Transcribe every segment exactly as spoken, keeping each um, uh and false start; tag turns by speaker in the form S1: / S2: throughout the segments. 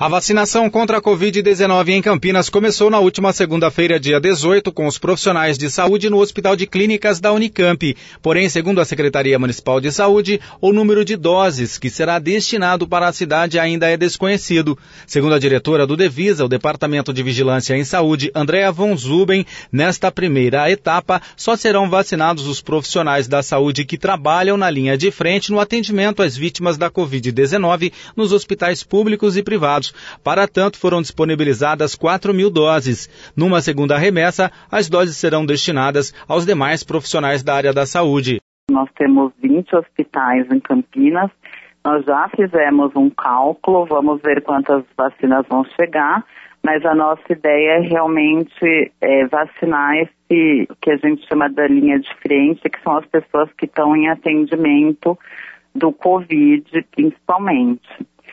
S1: A vacinação contra a covid dezenove em Campinas começou na última segunda-feira, dia dezoito, com os profissionais de saúde no Hospital de Clínicas da Unicamp. Porém, segundo a Secretaria Municipal de Saúde, o número de doses que será destinado para a cidade ainda é desconhecido. Segundo a diretora do Devisa, o Departamento de Vigilância em Saúde, Andréa von Zuben, nesta primeira etapa, só serão vacinados os profissionais da saúde que trabalham na linha de frente no atendimento às vítimas da covid dezenove nos hospitais públicos e privados. Para tanto, foram disponibilizadas quatro mil doses. Numa segunda remessa, as doses serão destinadas aos demais profissionais da área da saúde.
S2: Nós temos vinte hospitais em Campinas. Nós já fizemos um cálculo, vamos ver quantas vacinas vão chegar, mas a nossa ideia é realmente é, vacinar esse que a gente chama da linha de frente, que são as pessoas que estão em atendimento do Covid, principalmente.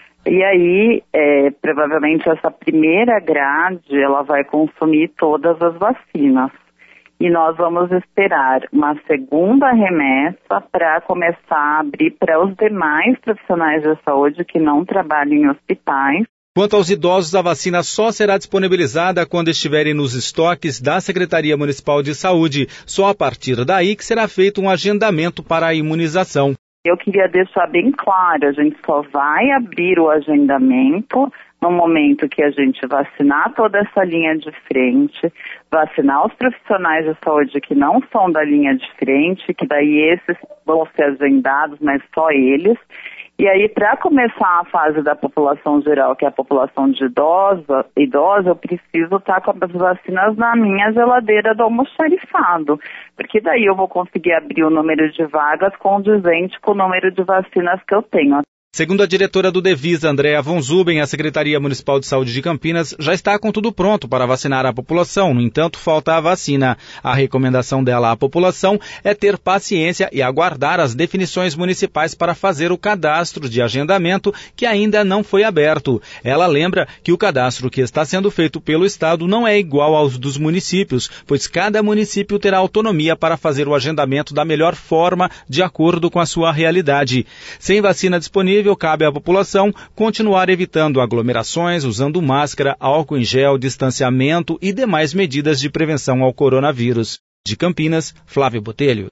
S2: E aí, é, provavelmente essa primeira grade, ela vai consumir todas as vacinas. E nós vamos esperar uma segunda remessa para começar a abrir para os demais profissionais da saúde que não trabalham em hospitais.
S1: Quanto aos idosos, a vacina só será disponibilizada quando estiverem nos estoques da Secretaria Municipal de Saúde. Só a partir daí que será feito um agendamento para a imunização.
S2: Eu queria deixar bem claro, a gente só vai abrir o agendamento no momento que a gente vacinar toda essa linha de frente, vacinar os profissionais de saúde que não são da linha de frente, que daí esses vão ser agendados, mas só eles. E aí, para começar a fase da população geral, que é a população de idosa, idosa, eu preciso estar com as vacinas na minha geladeira do almoxarifado, porque daí eu vou conseguir abrir o número de vagas condizente com o número de vacinas que eu tenho.
S1: Segundo a diretora do Devisa, Andréa von Zuben, a Secretaria Municipal de Saúde de Campinas já está com tudo pronto para vacinar a população. No entanto, falta a vacina. A recomendação dela à população é ter paciência e aguardar as definições municipais para fazer o cadastro de agendamento, que ainda não foi aberto. Ela lembra que o cadastro que está sendo feito pelo Estado não é igual aos dos municípios, pois cada município terá autonomia para fazer o agendamento da melhor forma, de acordo com a sua realidade. Sem vacina disponível, cabe à população continuar evitando aglomerações, usando máscara, álcool em gel, distanciamento e demais medidas de prevenção ao coronavírus. De Campinas, Flávio Botelho.